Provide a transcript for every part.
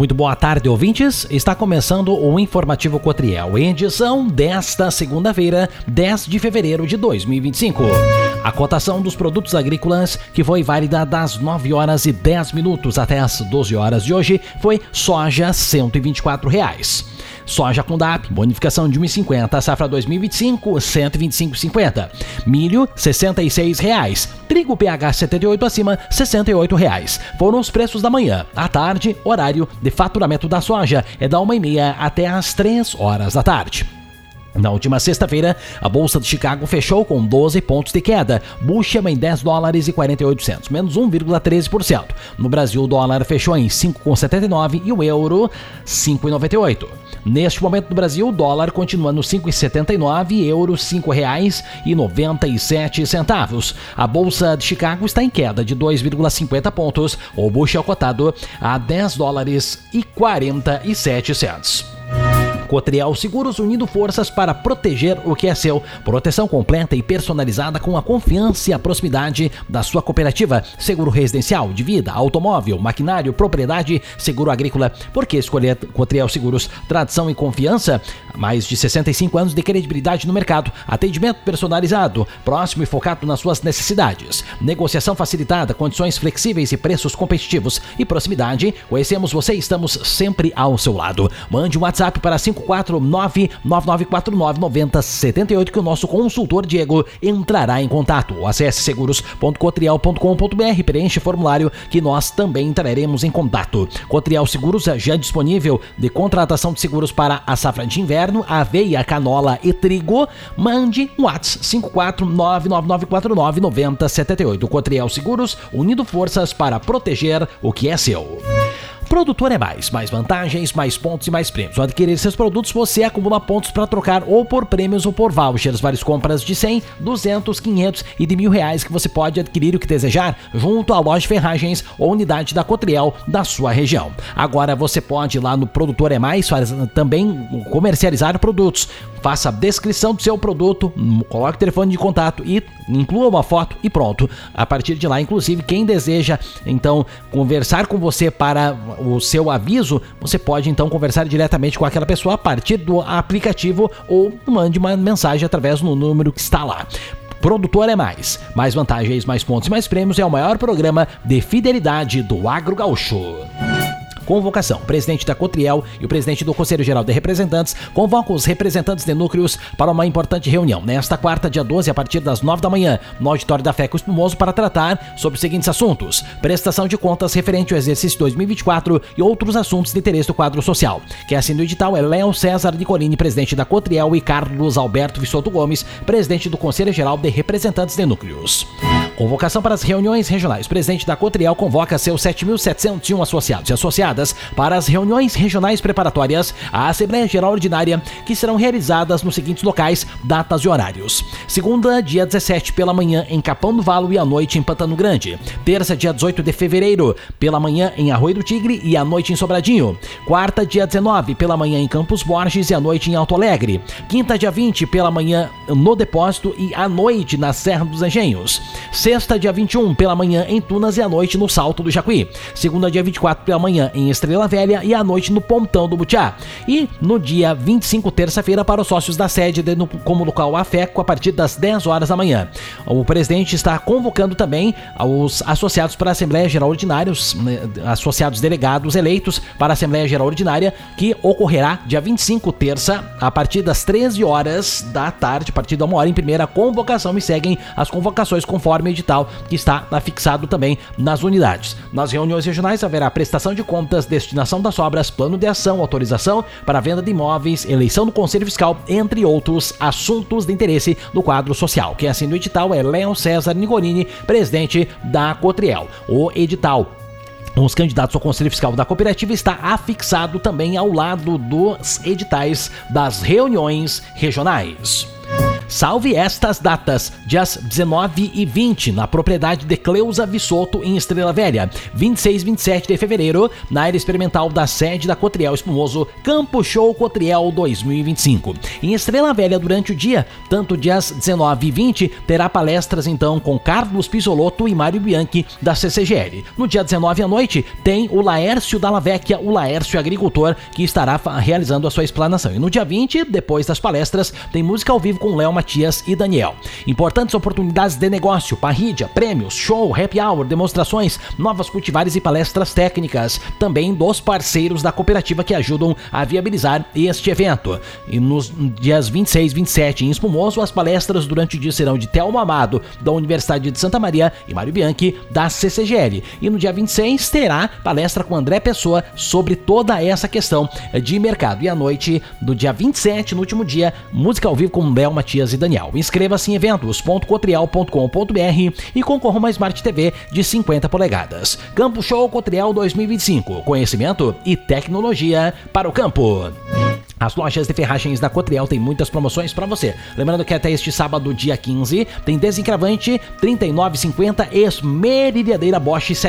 Muito boa tarde, ouvintes. Está começando o Informativo Cotriel, edição desta segunda-feira, 10 de fevereiro de 2025. A cotação dos produtos agrícolas, que foi válida das 9 horas e 10 minutos até as 12 horas de hoje, foi soja R$ 124. Soja com DAP, bonificação de R$ 1,50, safra 2025, R$ 125,50. Milho, R$ 66. Trigo PH 78 acima, R$ 68. Foram os preços da manhã. À tarde, horário de faturamento da soja é da 1h30 até as 3 horas da tarde. Na última sexta-feira, a Bolsa de Chicago fechou com 12 pontos de queda, Bushman em $10,48, menos 1,13%. No Brasil, o dólar fechou em 5,79 e o euro 5,98. Neste momento no Brasil, o dólar continua no 5,79 e euro R$ 5,97. A Bolsa de Chicago está em queda de 2,50 pontos, o Bushman cotado a $10,47. Cotriel Seguros, unindo forças para proteger o que é seu. Proteção completa e personalizada com a confiança e a proximidade da sua cooperativa. Seguro residencial, de vida, automóvel, maquinário, propriedade, seguro agrícola. Por que escolher Cotriel Seguros? Tradição e confiança. Mais de 65 anos de credibilidade no mercado. Atendimento personalizado, próximo e focado nas suas necessidades. Negociação facilitada, condições flexíveis e preços competitivos. E proximidade. Conhecemos você e estamos sempre ao seu lado. Mande um WhatsApp para 549-9949-9078 que o nosso consultor Diego entrará em contato. Acesse seguros.cotriel.com.br, preenche formulário que nós também entraremos em contato. Cotriel Seguros já disponível de contratação de seguros para a safra de inverno, aveia, canola e trigo. Mande um WhatsApp 549-9949-9078. Cotriel Seguros, unindo forças para proteger o que é seu. Produtor é mais vantagens, mais pontos e mais prêmios. Ao adquirir seus produtos, você acumula pontos para trocar ou por prêmios ou por vouchers. Várias compras de 100, 200, 500 e de R$1.000 que você pode adquirir o que desejar junto à loja de ferragens ou unidade da Cotriel da sua região. Agora você pode ir lá no Produtor é Mais, também comercializar produtos. Faça a descrição do seu produto, coloque o telefone de contato e inclua uma foto e pronto. A partir de lá, inclusive, quem deseja então conversar com você para o seu aviso, você pode então conversar diretamente com aquela pessoa a partir do aplicativo ou mande uma mensagem através do número que está lá. Produtor é mais vantagens, mais pontos e mais prêmios é o maior programa de fidelidade do Agro Gaúcho. Convocação. O presidente da Cotriel e o presidente do Conselho Geral de Representantes convocam os representantes de núcleos para uma importante reunião nesta quarta, dia 12, a partir das 9 da manhã, no auditório da FECO Espumoso, para tratar sobre os seguintes assuntos: prestação de contas referente ao exercício 2024 e outros assuntos de interesse do quadro social. Quem assina o edital é Léo César Nicolini, presidente da Cotriel, e Carlos Alberto Vissoto Gomes, presidente do Conselho Geral de Representantes de Núcleos. Convocação para as reuniões regionais. O presidente da Cotriel convoca seus 7.701 associados e associadas para as reuniões regionais preparatórias à Assembleia Geral Ordinária, que serão realizadas nos seguintes locais, datas e horários: segunda, dia 17, pela manhã, em Capão do Valo e à noite em Pantano Grande; terça, dia 18 de fevereiro, pela manhã em Arroio do Tigre e à noite em Sobradinho; quarta, dia 19, pela manhã em Campos Borges e à noite em Alto Alegre; quinta, dia 20, pela manhã no Depósito e à noite na Serra dos Engenhos; sexta, dia 21, pela manhã em Tunas e à noite no Salto do Jacuí; segunda, dia 24, pela manhã em Estrela Velha e à noite no Pontão do Butiá; e no dia 25, terça-feira, para os sócios da sede como local a FECO, a partir das 10 horas da manhã. O presidente está convocando também os associados para a Assembleia Geral Ordinária, os associados delegados eleitos para a Assembleia Geral Ordinária, que ocorrerá dia 25, terça, a partir das 13 horas da tarde, a partir de 1 hora em primeira convocação, e seguem as convocações conforme o edital que está fixado também nas unidades. Nas reuniões regionais haverá prestação de contas, destinação das obras, plano de ação, autorização para venda de imóveis, eleição do Conselho Fiscal, entre outros assuntos de interesse do quadro social. Quem assina o edital é Léo César Nicolini, presidente da Cotriel. O edital, os candidatos ao Conselho Fiscal da cooperativa, está afixado também ao lado dos editais das reuniões regionais. Salve estas datas, dias 19 e 20, na propriedade de Cleusa Vissoto, em Estrela Velha. 26 e 27 de fevereiro, na área experimental da sede da Cotriel Espumoso, Campo Show Cotriel 2025. Em Estrela Velha, durante o dia, tanto dias 19 e 20, terá palestras então com Carlos Pisolotto e Mário Bianchi, da CCGL. No dia 19 à noite, tem o Laércio Dalla Vecchia, o Laércio Agricultor, que estará realizando a sua explanação. E no dia 20, depois das palestras, tem música ao vivo com Léo Matias e Daniel. Importantes oportunidades de negócio, parrídia, prêmios, show, happy hour, demonstrações, novas cultivares e palestras técnicas, também dos parceiros da cooperativa que ajudam a viabilizar este evento. E nos dias 26 e 27 em Espumoso, as palestras durante o dia serão de Thelma Amado, da Universidade de Santa Maria, e Mário Bianchi, da CCGL. E no dia 26 terá palestra com André Pessoa sobre toda essa questão de mercado. E à noite do dia 27, no último dia, música ao vivo com Léo Matias e Daniel. Inscreva-se em eventos.cotriel.com.br e concorra a uma Smart TV de 50 polegadas. Campo Show Cotriel 2025. Conhecimento e tecnologia para o campo. As lojas de ferragens da Cotriel têm muitas promoções para você. Lembrando que até este sábado, dia 15, tem desencravante R$ 39,50, esmerilhadeira Bosch R$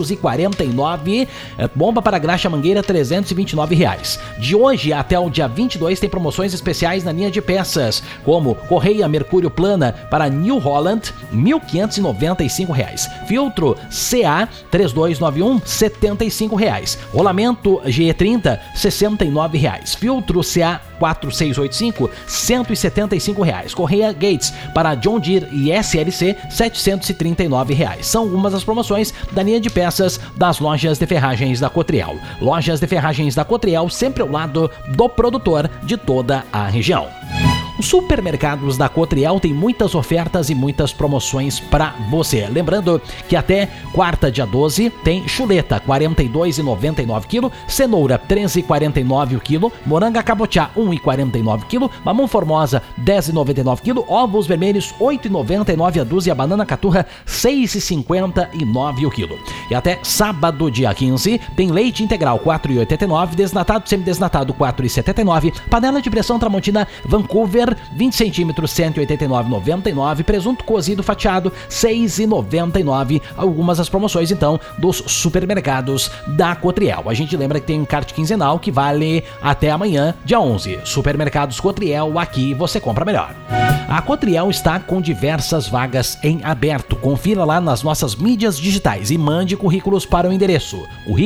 749, bomba para graxa mangueira R$ 329. De hoje até o dia 22 tem promoções especiais na linha de peças, como correia Mercúrio plana para New Holland R$ 1.595, filtro CA 3291 R$ 75, rolamento GE30 R$ 69, filtro CA 4685 R$ 175, correia Gates para John Deere e SLC R$ 739. São algumas das promoções da linha de peças das lojas de ferragens da Cotriel. Lojas de ferragens da Cotriel, sempre ao lado do produtor de toda a região. Os supermercados da Cotriel têm muitas ofertas e muitas promoções para você. Lembrando que até quarta, dia 12, tem chuleta R$ 42,99 kg, cenoura R$ 13,49 o quilo, moranga cabotiá R$ 1,49 kg, mamão formosa R$ 10,99 kg, ovos vermelhos R$ 8,99 a dúzia, banana caturra R$ 6,59 o quilo. E até sábado, dia 15, tem leite integral R$ 4,89, desnatado semidesnatado R$ 4,79, panela de pressão Tramontina Vancouver 20 centímetros, R$ 189,99, presunto cozido fatiado, R$ 6,99. Algumas das promoções, então, dos supermercados da Cotriel. A gente lembra que tem um kart quinzenal que vale até amanhã, dia 11. Supermercados Cotriel, aqui você compra melhor. A Cotriel está com diversas vagas em aberto. Confira lá nas nossas mídias digitais e mande currículos para o endereço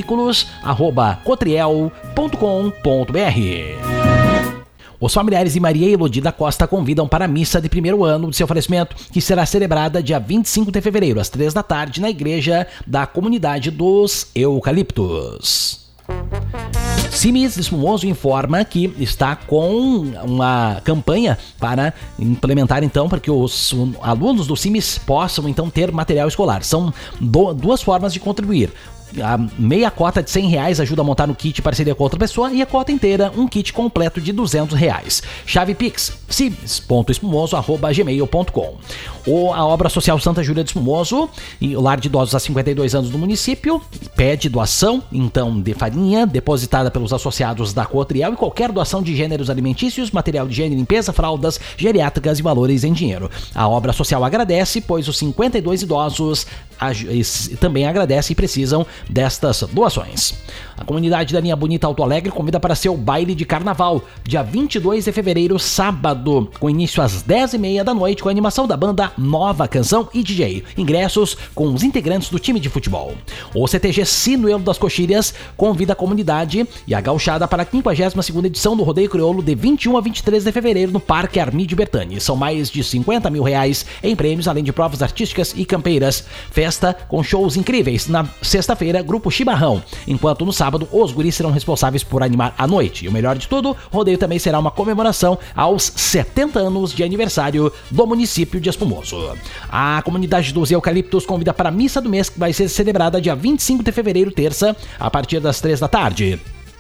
currículos@cotriel.com.br. Os familiares de Maria Elodie da Costa convidam para a missa de primeiro ano de seu falecimento, que será celebrada dia 25 de fevereiro, às 3 da tarde, na igreja da comunidade dos Eucaliptos. CIMIS Espumoso informa que está com uma campanha para implementar, então, para que os alunos do CIMIS possam, então, ter material escolar. São duas formas de contribuir. A meia cota de R$100 ajuda a montar um kit parceria com outra pessoa, e a cota inteira, um kit completo de R$200. Chave Pix, cimis.espumoso@gmail.com. A obra social Santa Júlia de Espumoso, e o lar de idosos há 52 anos do município, pede doação, então, de farinha, depositada pelos associados da Cotriel, e qualquer doação de gêneros alimentícios, material de higiene e limpeza, fraldas, geriátricas e valores em dinheiro. A obra social agradece, pois os 52 idosos também agradecem e precisam destas doações. A comunidade da Linha Bonita Alto Alegre convida para seu baile de carnaval, dia 22 de fevereiro, sábado, com início às 10h30 da noite, com a animação da banda Nova Canção e DJ. Ingressos com os integrantes do time de futebol. O CTG Sinuelo das Coxilhas convida a comunidade e a gauchada para a 52ª edição do Rodeio Crioulo, de 21 a 23 de fevereiro, no Parque Armídio Bertani. São mais de R$50 mil em prêmios, além de provas artísticas e campeiras. Festa com shows incríveis. Na sexta-feira, Grupo Chimarrão, enquanto no sábado os guris serão responsáveis por animar a noite. E o melhor de tudo, o rodeio também será uma comemoração aos 70 anos de aniversário do município de Espumoso. A comunidade dos Eucaliptos convida para a missa do mês, que vai ser celebrada dia 25 de fevereiro, terça, a partir das 3 da tarde.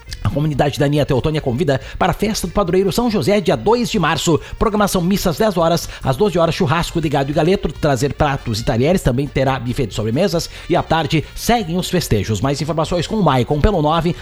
A comunidade da Nia Teotônia convida para a festa do padroeiro São José, dia 2 de março. Programação missa às 10 horas, às 12 horas churrasco de gado e galeto, trazer pratos e talheres, também terá buffet de sobremesas e à tarde seguem os festejos. Mais informações com o Maicon pelo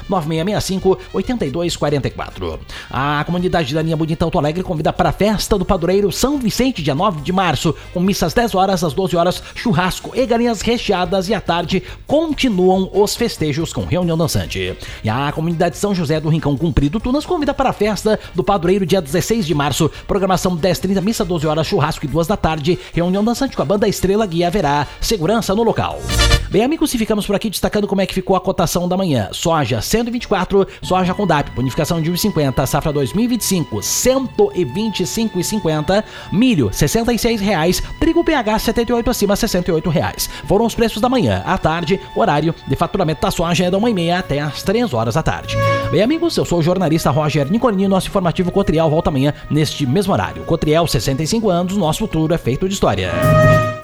99665-8244. A comunidade da Nia Bonita Alto Alegre convida para a festa do padroeiro São Vicente, dia 9 de março, com missa às 10 horas, às 12 horas churrasco e galinhas recheadas e à tarde continuam os festejos com reunião dançante. E a comunidade São José do Rincão Comprido Tunas convida para a festa do padroeiro dia 16 de março, programação 10h30, missa 12 horas, churrasco e 2 da tarde, reunião dançante com a banda Estrela Guia, haverá segurança no local. Bem, amigos, e ficamos por aqui destacando como é que ficou a cotação da manhã. Soja 124, soja com DAP, bonificação de 1,50, safra 2025, 125,50, milho R$66, trigo PH 78 acima R$68. Foram os preços da manhã. À tarde, horário de faturamento da soja é da 1h30 até às 3 horas da tarde. Bem, amigos, eu sou o jornalista Roger Nicolini, nosso informativo Cotriel volta amanhã neste mesmo horário. Cotriel, 65 anos, nosso futuro é feito de história.